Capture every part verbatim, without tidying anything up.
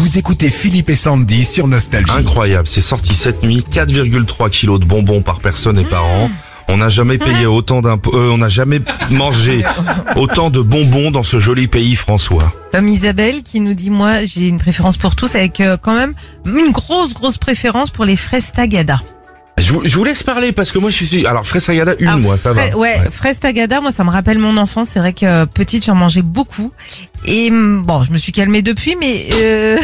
Vous écoutez Philippe et Sandy sur Nostalgie. Incroyable, c'est sorti cette nuit, quatre virgule trois kilos de bonbons par personne et par an. On n'a jamais payé autant d'impôts, euh, on n'a jamais mangé autant de bonbons dans ce joli pays François. Comme Isabelle qui nous dit, moi j'ai une préférence pour tous avec euh, quand même une grosse grosse préférence pour les fraises Tagada. Je vous, je vous laisse parler parce que moi je suis... Alors fraise Tagada, une Ah, moi, ça fra- va. Ouais, fraises Tagada, moi ça me rappelle mon enfance. C'est vrai que euh, petite j'en mangeais beaucoup. Et hum, bon, je me suis calmée depuis, mais euh...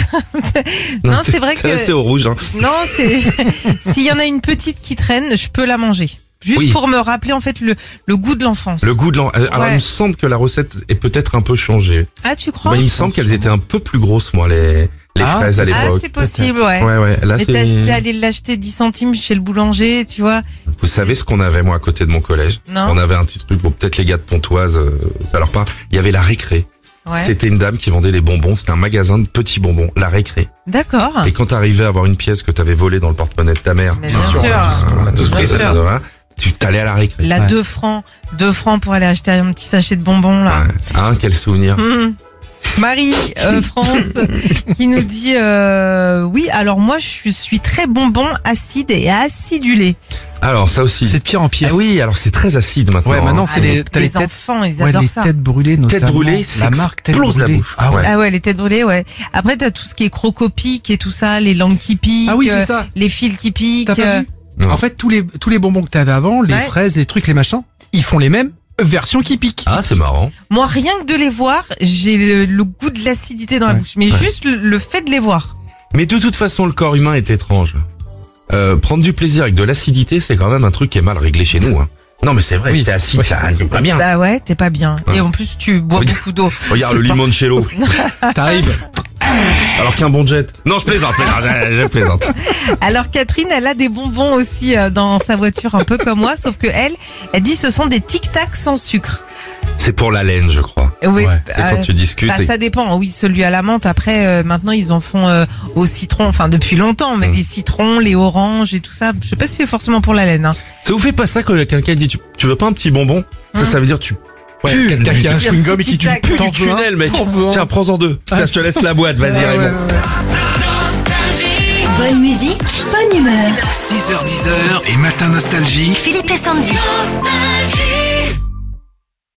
non, c'est vrai C'est que resté au rouge, hein. non, c'est s'il y en a une petite qui traîne, je peux la manger. Juste Oui. pour me rappeler en fait le le goût de l'enfance. Le goût de l'an... Alors Ouais. il me semble que la recette est peut-être un peu changée. Ah, tu crois? Bah, il me semble qu'elles étaient un peu plus grosses, moi, les, les Ah, fraises à Ah, l'époque. c'est possible, ouais. Ouais, ouais, là Mais c'est... t'as acheté, aller l'acheter dix centimes chez le boulanger, tu vois. Vous savez ce qu'on avait, moi, à côté de mon collège? Non. On avait un petit truc, bon, peut-être les gars de Pontoise, euh, ça leur parle. Il y avait la récré. Ouais. C'était une dame qui vendait les bonbons. C'était un magasin de petits bonbons, la récré. D'accord. Et quand t'arrivais à avoir une pièce que t'avais volée dans le porte-monnaie de ta mère, Mais bien sûr. on l'a tous- on l'a tous Bien pris, sûr. ça, hein, tu t'allais à la récré. La Ouais. deux francs, deux francs pour aller acheter un petit sachet de bonbons, là. Ouais. Hein, quel souvenir. Hum. Marie, euh, France, qui nous dit, euh, oui, alors moi, je suis très bonbon acide et acidulé. Alors, ça aussi. C'est de pire en pire. Ah oui, alors c'est très acide maintenant. Ouais, hein. maintenant c'est Ah, les, les, t'as les les têtes, enfants, ils ouais, adorent les ça. têtes brûlées notamment. Tête brûlée, la marque tête explose la brûlée. bouche. Ah ouais. Ouais. Ah ouais, les têtes brûlées, ouais. Après, t'as tout ce qui est crocopique et tout ça, les langues qui piquent, Ah oui, c'est euh, ça. les fils qui piquent. T'as pas euh, vu Non. En fait, tous les tous les bonbons que t'avais avant, les Ouais. fraises, les trucs, les machins, ils font les mêmes versions qui piquent. Ah, c'est marrant. Moi, rien que de les voir, j'ai le, le goût de l'acidité dans la Ouais. bouche. Mais Ouais. juste le, le fait de les voir. Mais de toute façon, le corps humain est étrange. Euh, prendre du plaisir avec de l'acidité, c'est quand même un truc qui est mal réglé chez nous. Hein. Non, mais c'est vrai, Oui. c'est acide, Ouais. ça c'est pas bien. Bah ouais, t'es pas bien. Ouais. Et en plus, tu bois Regarde. beaucoup d'eau. Regarde le c'est pas- limoncello. T'arrives. Alors qu'un bon jet. Non, je plaisante, je plaisante, je, je plaisante. Alors Catherine, elle a des bonbons aussi euh, dans sa voiture, un peu comme moi, sauf que elle, elle dit ce sont des tic-tac sans sucre. C'est pour la laine, je crois. Oui, Ouais. C'est quand euh, tu discutes. bah, et- ça dépend. Oui, celui à la menthe. Après, euh, maintenant, ils en font euh, au citron. Enfin, depuis longtemps, mais Mm. les citrons, les oranges et tout ça. Je sais pas si c'est forcément pour la laine. Hein. Ça vous fait pas ça quand quelqu'un dit tu, tu veux pas un petit bonbon? Ça, Hum. ça veut dire tu Ouais, pues quelqu'un qui a un petit- chewing-gum et petit qui tu tic-tac. pues du t'en veux un, tunnel, mec. t'en veux un. Tiens, prends-en deux. Putain, je te laisse la boîte. Vas-y, Ouais, Raymond. ouais, ouais. Bonne musique, bonne humeur. six heures dix heures et Matin Nostalgie. Philippe et Sandy. Nostalgie.